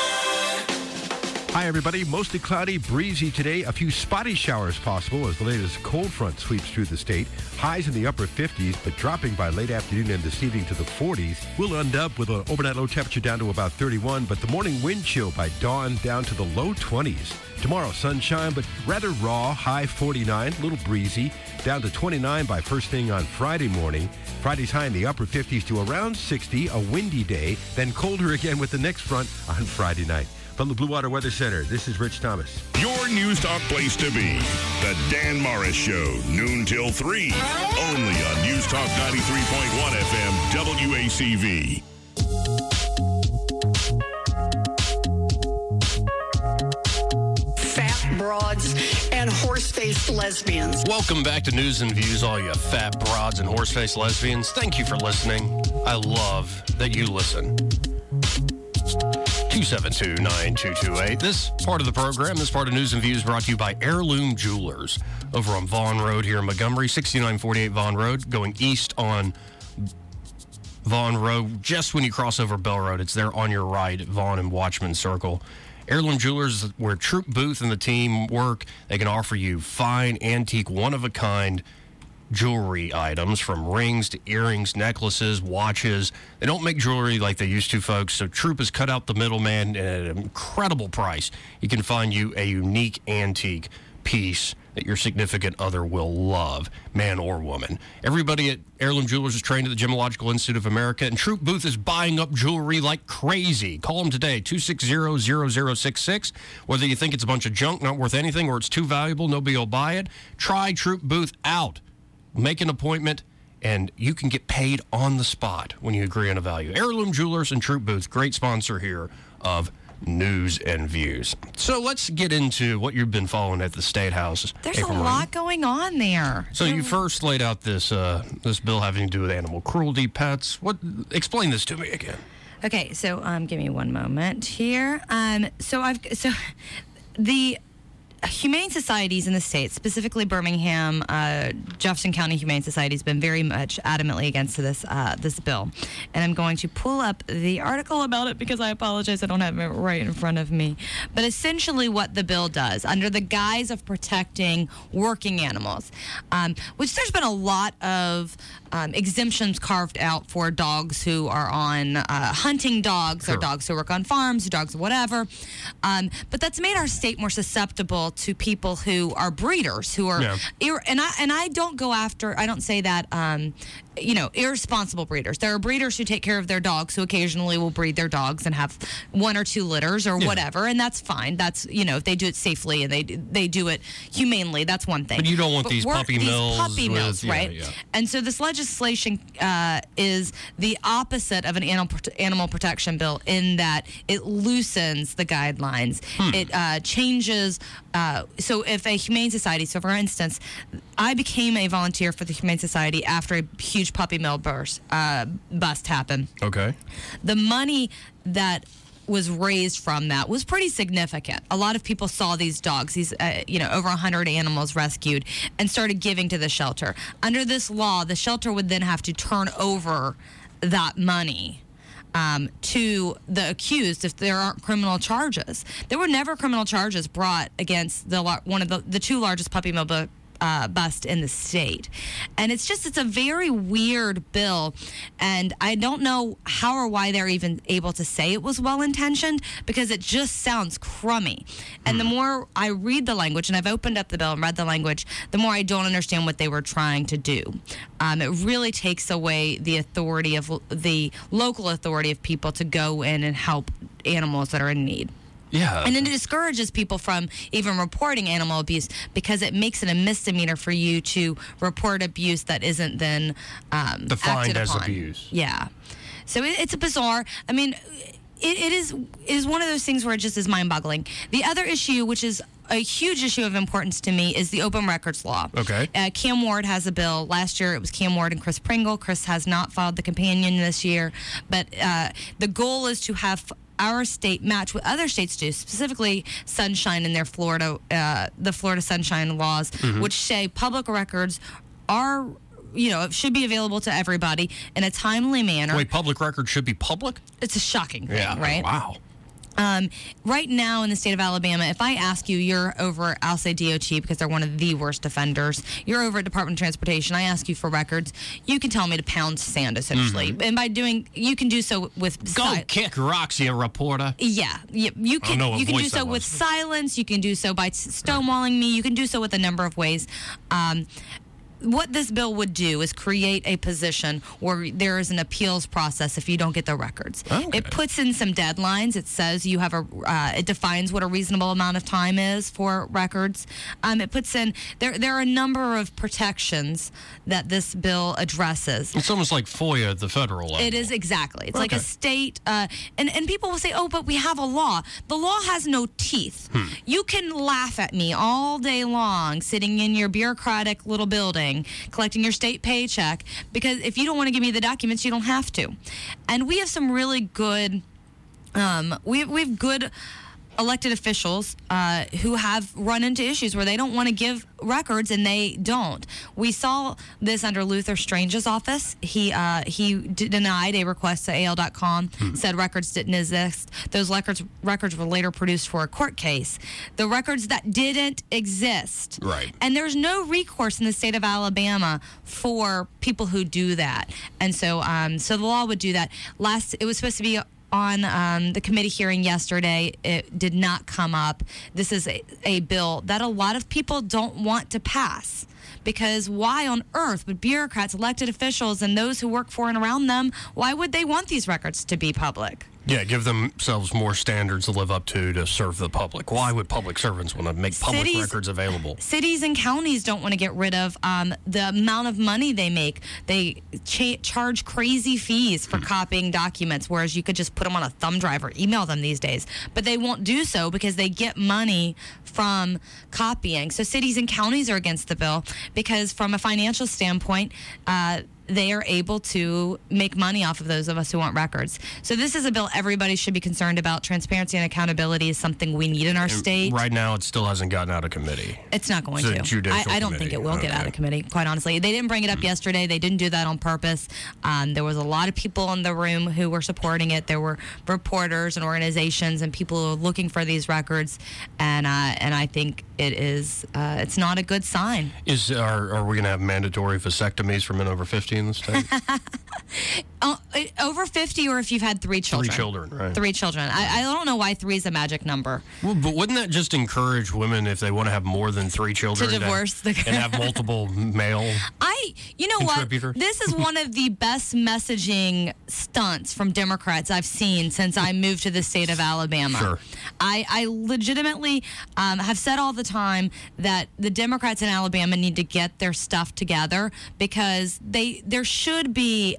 Hi, everybody. Mostly cloudy, breezy today. A few spotty showers possible as the latest cold front sweeps through the state. Highs in the upper 50s, but dropping by late afternoon and this evening to the 40s. We'll end up with an overnight low temperature down to about 31, but the morning wind chill by dawn down to the low 20s. Tomorrow, sunshine, but rather raw, high 49, a little breezy, down to 29 by first thing on Friday morning. Friday's high in the upper 50s to around 60, a windy day, then colder again with the next front on Friday night. From the Blue Water Weather Center, this is Rich Thomas. Your News Talk place to be. The Dan Morris Show, noon till 3. Only on News Talk 93.1 FM, WACV. Fat broads and horse-faced lesbians. Welcome back to News and Views, all you fat broads and horse-faced lesbians. Thank you for listening. I love that you listen. 272-9228. This part of the program, this part of News and Views, brought to you by Heirloom Jewelers over on Vaughn Road here in Montgomery, 6948 Vaughn Road, going east on Vaughn Road. Just when you cross over Bell Road, it's there on your right at Vaughn and Watchman Circle. Heirloom Jewelers is where Troop Booth and the team work. They can offer you fine, antique, one-of-a-kind jewelry items, from rings to earrings, necklaces, watches. They don't make jewelry like they used to, folks, so Troop has cut out the middleman at an incredible price. You can find you a unique antique piece that your significant other will love, man or woman. Everybody at Heirloom Jewelers is trained at the Gemological Institute of America, and Troop Booth is buying up jewelry like crazy. Call them today, 260-0066. Whether you think it's a bunch of junk, not worth anything, or it's too valuable, nobody will buy it, try Troop Booth out. Make an appointment, and you can get paid on the spot when you agree on a value. Heirloom Jewelers and Troop Booth, great sponsor here of News and Views. So let's get into what you've been following at the State House. There's a lot going on there. So you first laid out this this bill having to do with animal cruelty, pets. Explain this to me again. Okay, so give me one moment here. The humane societies in the state, specifically Birmingham, Jefferson County Humane Society, has been very much adamantly against this bill. And I'm going to pull up the article about it because I apologize, I don't have it right in front of me. But essentially what the bill does, under the guise of protecting working animals, which there's been a lot of exemptions carved out for dogs who are on hunting dogs, or dogs who work on farms, dogs whatever. But that's made our state more susceptible to people who are breeders, who are and I don't go after, I don't say that irresponsible breeders. There are breeders who take care of their dogs, who occasionally will breed their dogs and have 1 or 2 litters or whatever, and that's fine. That's, if they do it safely and they do it humanely, that's one thing. But you don't want these puppy mills, right? Yeah. And so this legislation is the opposite of an animal protection bill in that it loosens the guidelines. It changes. So if a humane society, so for instance, I became a volunteer for the Humane Society after a huge puppy mill bust happened. Okay. The money that was raised from that was pretty significant. A lot of people saw these dogs, over 100 animals rescued, and started giving to the shelter. Under this law, the shelter would then have to turn over that money to the accused if there aren't criminal charges. There were never criminal charges brought against one of the 2 largest puppy mill bust in the state. And it's a very weird bill, and I don't know how or why they're even able to say it was well-intentioned, because it just sounds crummy. And the more I read the language, and I've opened up the bill and read the language, the more I don't understand what they were trying to do. It really takes away the authority of the local authority of people to go in and help animals that are in need. Yeah. And it discourages people from even reporting animal abuse, because it makes it a misdemeanor for you to report abuse that isn't then defined as upon. abuse. Yeah. So it's a bizarre. I mean, it is one of those things where it just is mind-boggling. The other issue, which is a huge issue of importance to me, is the open records law. Okay. Cam Ward has a bill. Last year it was Cam Ward and Chris Pringle. Chris has not filed the companion this year, but the goal is to have our state match what other states do, specifically Sunshine and their the Florida Sunshine laws, which say public records are, should be available to everybody in a timely manner. Wait, public records should be public? It's a shocking thing, right? Wow. Right now in the state of Alabama, if I ask you, you're over, I'll say DOT because they're one of the worst offenders. You're over at Department of Transportation. I ask you for records. You can tell me to pound sand, essentially. And by doing, you can do so with... kick rocks, you reporter. Yeah. You can do so with silence. You can do so by stonewalling me. You can do so with a number of ways. What this bill would do is create a position where there is an appeals process if you don't get the records. Okay. It puts in some deadlines. It says you have it defines what a reasonable amount of time is for records. It puts in, there are a number of protections that this bill addresses. It's almost like FOIA at the federal level. It is, exactly. It's like a state, and people will say, oh, but we have a law. The law has no teeth. You can laugh at me all day long sitting in your bureaucratic little building working, collecting your state paycheck, because if you don't want to give me the documents, you don't have to. And we have some really good, we have good elected officials who have run into issues where they don't want to give records, and they don't. We saw this under Luther Strange's office. He denied a request to AL.com, said records didn't exist. Those records were later produced for a court case. The records that didn't exist. Right. And there's no recourse in the state of Alabama for people who do that. And so the law would do that. It was supposed to be on the committee hearing yesterday. It did not come up. This is a bill that a lot of people don't want to pass, because why on earth would bureaucrats, elected officials, and those who work for and around them, why would they want these records to be public? Yeah, give themselves more standards to live up to serve the public. Why would public servants want to make public records available? Cities and counties don't want to get rid of the amount of money they make. They charge crazy fees for copying documents, whereas you could just put them on a thumb drive or email them these days. But they won't do so because they get money from copying. So cities and counties are against the bill because from a financial standpoint, they are able to make money off of those of us who want records. So this is a bill everybody should be concerned about. Transparency and accountability is something we need in our state. Right now, it still hasn't gotten out of committee. It's not going It's a to. judicial I don't think it will get out of committee, quite honestly. They didn't bring it up yesterday. They didn't do that on purpose. There was a lot of people in the room who were supporting it. There were reporters and organizations and people who were looking for these records. And I think it is. It's not a good sign. Are we going to have mandatory vasectomies for men over 50 in the state? Over 50, or if you've had 3 children. 3 children, right. 3 children. I don't know why 3 is a magic number. Well, but wouldn't that just encourage women, if they want to have more than 3 children, to divorce and have multiple male you know what? contributors? This is one of the best messaging stunts from Democrats I've seen since I moved to the state of Alabama. Sure. I legitimately have said all the time that the Democrats in Alabama need to get their stuff together, because there should be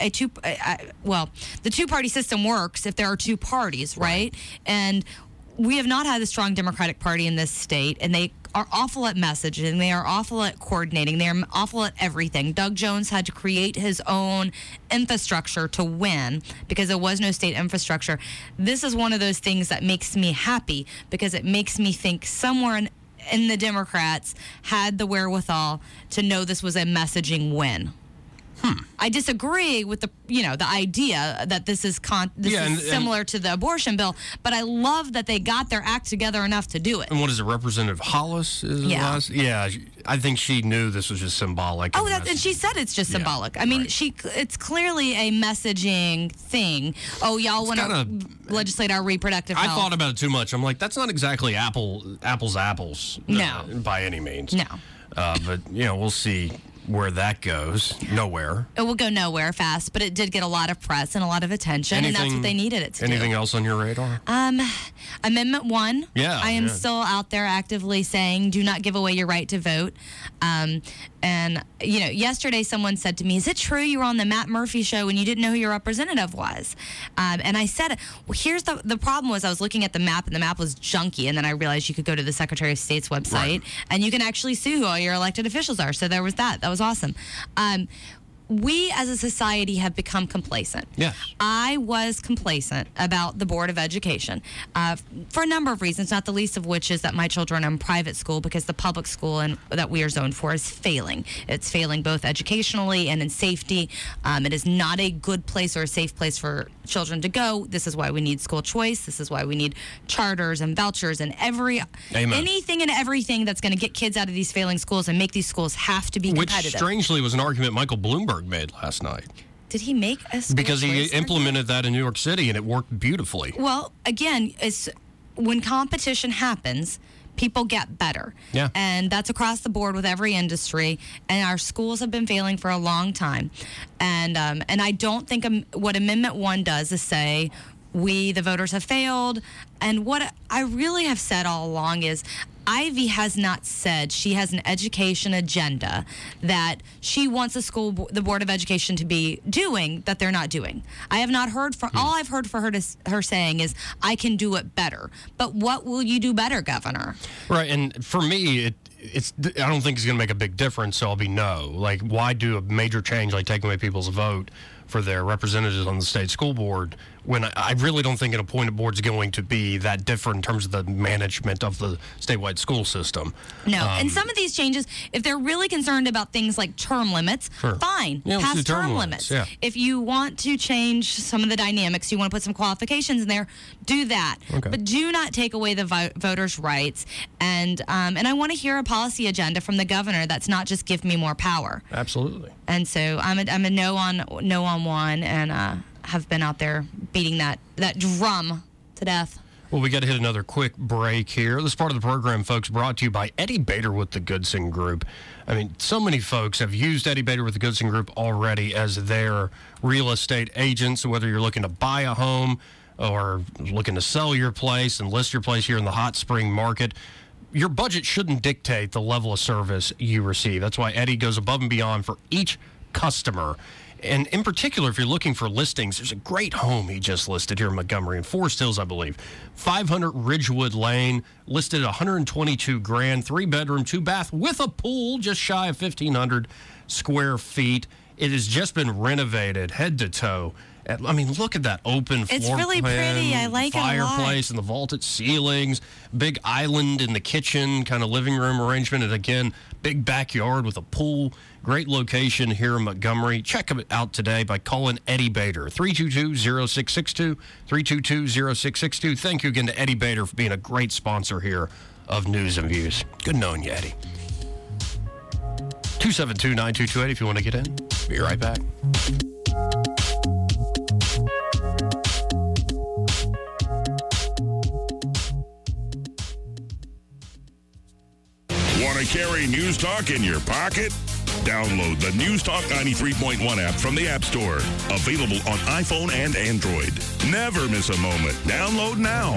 the two-party system works if there are 2 parties, right? And we have not had a strong Democratic Party in this state, and they are awful at messaging. They are awful at coordinating. They are awful at everything. Doug Jones had to create his own infrastructure to win because there was no state infrastructure. This is one of those things that makes me happy, because it makes me think somewhere in the Democrats had the wherewithal to know this was a messaging win. I disagree with the idea that this is similar to the abortion bill, but I love that they got their act together enough to do it. And what is it, Representative Hollis? Yeah, I think she knew this was just symbolic. And she said it's just symbolic. I mean, it's clearly a messaging thing. Oh, y'all want to legislate our reproductive health. I thought about it too much. I'm like, that's not exactly apples. No. By any means. No. But, we'll see where that goes. Nowhere. It will go nowhere fast, but it did get a lot of press and a lot of attention, and that's what they needed it to do. Anything else on your radar? Amendment 1. Yeah. I am still out there actively saying, do not give away your right to vote. And, yesterday someone said to me, is it true you were on the Matt Murphy show and you didn't know who your representative was? And I said, well, here's the problem was I was looking at the map, and the map was junky, and then I realized you could go to the Secretary of State's website, and you can actually see who all your elected officials are. So there was that. That was awesome. We as a society have become complacent. Yes. I was complacent about the Board of Education for a number of reasons, not the least of which is that my children are in private school because the public school that we are zoned for is failing. It's failing both educationally and in safety. It is not a good place or a safe place for children to go. This is why we need school choice. This is why we need charters and vouchers and anything and everything that's going to get kids out of these failing schools and make these schools have to be competitive. Which strangely was an argument Michael Bloomberg made last night. Did he make a school Because he choice implemented that in New York City, and it worked beautifully. Well, again, when competition happens, people get better. Yeah. And that's across the board with every industry. And our schools have been failing for a long time. And I don't think what Amendment 1 does is say, we, the voters, have failed. And what I really have said all along is Ivy has not said she has an education agenda that she wants the Board of Education to be doing that they're not doing. I have not heard all I've heard for her saying is, I can do it better. But what will you do better, Governor? Right, and for me, I don't think it's going to make a big difference, so I'll be no. Like, why do a major change like taking away people's vote for their representatives on the state school board when I really don't think an appointed board is going to be that different in terms of the management of the statewide school system. No, and some of these changes, if they're really concerned about things like term limits, fine, pass term limits. Yeah. If you want to change some of the dynamics, you want to put some qualifications in there, do that. Okay. But do not take away the voters' rights. And I want to hear a policy agenda from the governor that's not just give me more power. Absolutely. And so I'm a no on one, and have been out there beating that drum to death. Well, we got to hit another quick break here. This part of the program, folks, brought to you by Eddie Bader with the Goodson Group. I mean, so many folks have used Eddie Bader with the Goodson Group already as their real estate agents, whether you're looking to buy a home or looking to sell your place and list your place here in the Hot Spring market. Your budget shouldn't dictate the level of service you receive. That's why Eddie goes above and beyond for each customer. And in particular, if you're looking for listings, there's a great home he just listed here in Montgomery in Forest Hills, I believe. 500 Ridgewood Lane, listed at $122,000, 3-bedroom, 2-bath with a pool, just shy of 1,500 square feet. It has just been renovated head to toe. I mean, look at that open floor plan. It's really pretty. I like it a lot. Fireplace and the vaulted ceilings, big island in the kitchen, kind of living room arrangement, and again, big backyard with a pool. Great location here in Montgomery. Check it out today by calling Eddie Bader, 322-0662, 322-0662. Thank you again to Eddie Bader for being a great sponsor here of News and Views. Good knowing you, Eddie. 272-9228 if you want to get in. Be right back. Want to carry News Talk in your pocket? Download the News Talk 93.1 app from the App Store. Available on iPhone and Android. Never miss a moment. Download now.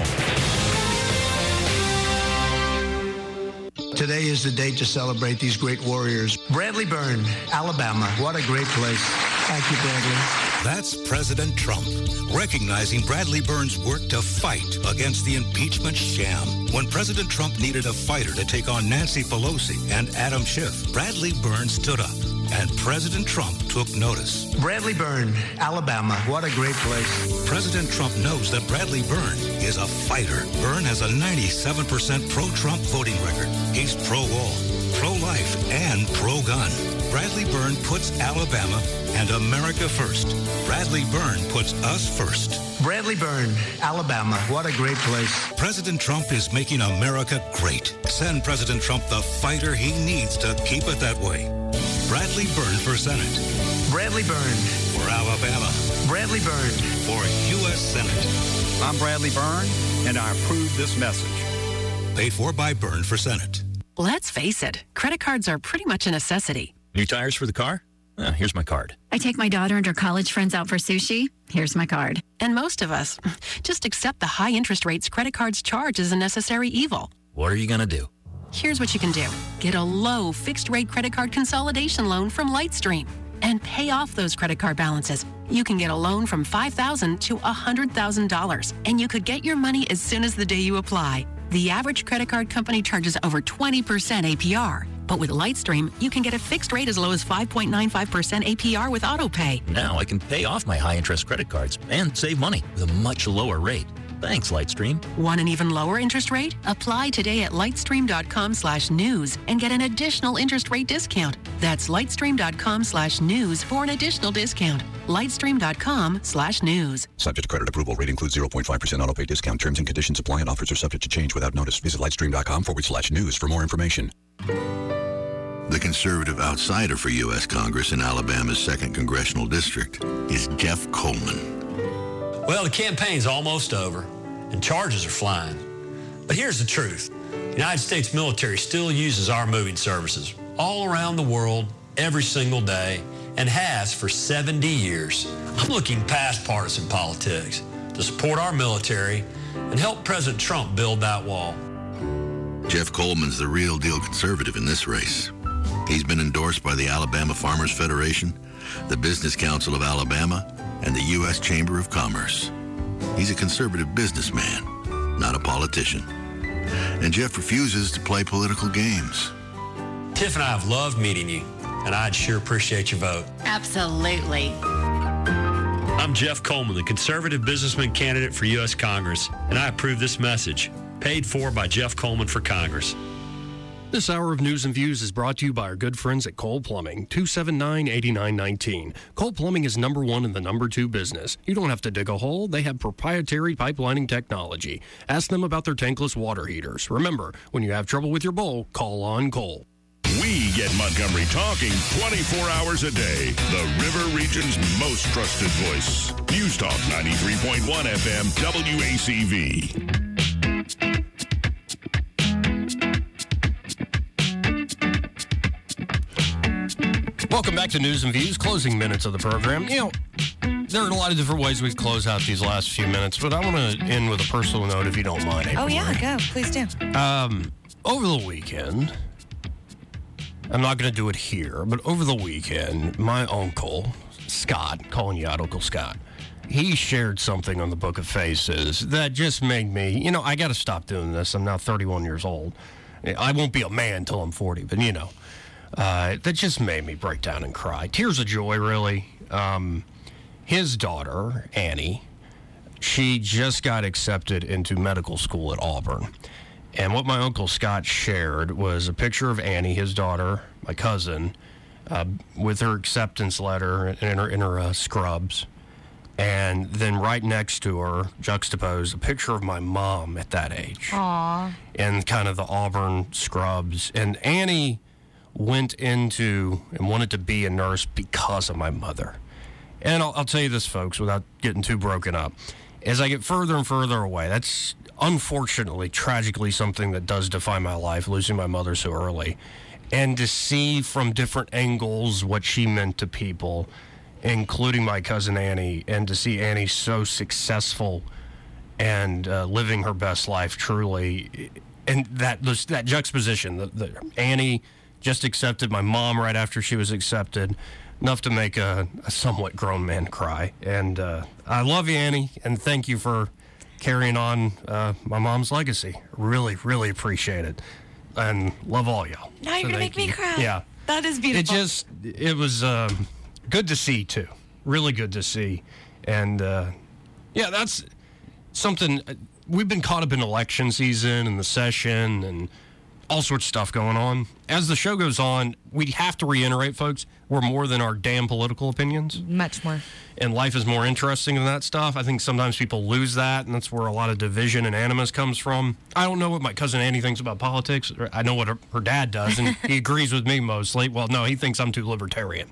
Today is the day to celebrate these great warriors. Bradley Byrne, Alabama. What a great place. Thank you, Bradley. That's President Trump, recognizing Bradley Byrne's work to fight against the impeachment sham. When President Trump needed a fighter to take on Nancy Pelosi and Adam Schiff, Bradley Byrne stood up, and President Trump took notice. Bradley Byrne, Alabama. What a great place. President Trump knows that Bradley Byrne is a fighter. Byrne has a 97% pro-Trump voting record. He's pro-wall, pro-life, and pro-gun. Bradley Byrne puts Alabama and America first. Bradley Byrne puts us first. Bradley Byrne, Alabama. What a great place. President Trump is making America great. Send President Trump the fighter he needs to keep it that way. Bradley Byrne for Senate. Bradley Byrne for Alabama. Bradley Byrne for U.S. Senate. I'm Bradley Byrne, and I approve this message. Paid for by Byrne for Senate. Let's face it, credit cards are pretty much a necessity. New tires for the car? Here's my card. I take my daughter and her college friends out for sushi. Here's my card. And most of us just accept the high interest rates credit cards charge as a necessary evil. What are you going to do? Here's what you can do. Get a low fixed-rate credit card consolidation loan from Lightstream and pay off those credit card balances. You can get a loan from $5,000 to $100,000, and you could get your money as soon as the day you apply. The average credit card company charges over 20% APR. But with Lightstream, you can get a fixed rate as low as 5.95% APR with AutoPay. Now I can pay off my high-interest credit cards and save money with a much lower rate. Thanks, Lightstream. Want an even lower interest rate? Apply today at lightstream.com/news and get an additional interest rate discount. That's lightstream.com/news for an additional discount. Lightstream.com/news. Subject to credit approval. Rate includes 0.5% auto-pay discount. Terms and conditions apply, and offers are subject to change without notice. Visit lightstream.com/news for more information. The conservative outsider for U.S. Congress in Alabama's 2nd Congressional District is Jeff Coleman. Well, the campaign's almost over, and charges are flying. But here's the truth. The United States military still uses our moving services all around the world, every single day, and has for 70 years. I'm looking past partisan politics to support our military and help President Trump build that wall. Jeff Coleman's the real deal conservative in this race. He's been endorsed by the Alabama Farmers Federation, the Business Council of Alabama, and the U.S. Chamber of Commerce. He's a conservative businessman, not a politician. And Jeff refuses to play political games. Tiff and I have loved meeting you, and I'd sure appreciate your vote. Absolutely. I'm Jeff Coleman, the conservative businessman candidate for U.S. Congress, and I approve this message. Paid for by Jeff Coleman for Congress. This hour of News and Views is brought to you by our good friends at Cole Plumbing, 279-8919. Cole Plumbing is number one in the number two business. You don't have to dig a hole. They have proprietary pipelining technology. Ask them about their tankless water heaters. Remember, when you have trouble with your bowl, call on Cole. We get Montgomery talking 24 hours a day. The River Region's most trusted voice. News Talk 93.1 FM WACV. Welcome back to News and Views, closing minutes of the program. You know, there are a lot of different ways we close out these last few minutes, but I want to end with a personal note, if you don't mind. Oh, yeah, go. Please do. Over the weekend, I'm not going to do it here, but over the weekend, my uncle, Scott, calling you out, Uncle Scott, he shared something on the Book of Faces that just made me, I got to stop doing this. I'm now 31 years old. I won't be a man until I'm 40, but that just made me break down and cry. Tears of joy, really. His daughter, Annie, she just got accepted into medical school at Auburn. And what my Uncle Scott shared was a picture of Annie, his daughter, my cousin, with her acceptance letter in her scrubs. And then right next to her, juxtaposed, a picture of my mom at that age. Aww. And kind of the Auburn scrubs. And Annie went into and wanted to be a nurse because of my mother. And I'll tell you this, folks, without getting too broken up. As I get further and further away, that's unfortunately, tragically, something that does define my life, losing my mother so early. And to see from different angles what she meant to people, including my cousin Annie, and to see Annie so successful and living her best life, truly. And that juxtaposition, the Annie just accepted my mom right after she was accepted, enough to make a somewhat grown man cry. And I love you, Annie, and thank you for carrying on my mom's legacy. Really, really appreciate it. And love all y'all. Now you're going to make me cry. Yeah. That is beautiful. It was good to see, too. Really good to see. And, that's something. We've been caught up in election season and the session and all sorts of stuff going on. As the show goes on, we have to reiterate, folks, we're more than our damn political opinions. Much more. And life is more interesting than that stuff. I think sometimes people lose that, and that's where a lot of division and animus comes from. I don't know what my cousin Annie thinks about politics. I know what her dad does, and he agrees with me mostly. Well, no, he thinks I'm too libertarian.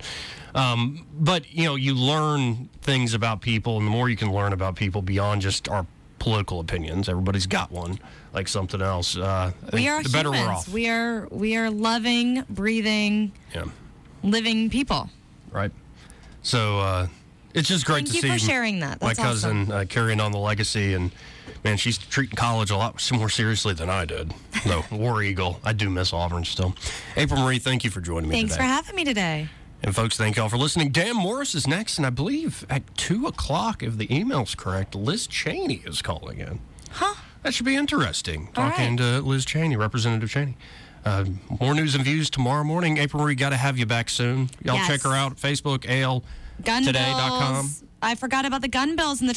But, you learn things about people, and the more you can learn about people beyond just our political opinions, everybody's got one, like something else. We are the better humans. we're off. We are loving, breathing, living people. Right. So it's just great to see. Thank you for sharing that. That's my cousin awesome. Carrying on the legacy, and man, she's treating college a lot more seriously than I did. No, War Eagle. I do miss Auburn still. April Marie, thank you for joining me Thanks today. for having me today. And folks, thank y'all for listening. Dan Morris is next, and I believe at 2 o'clock, if the email's correct, Liz Cheney is calling in. Huh? That should be interesting. All Talking to Liz Cheney, Representative Cheney. More news and views tomorrow morning. April Marie, got to have you back soon. Y'all check her out at Facebook, ALToday.com. I forgot about the gun bills and the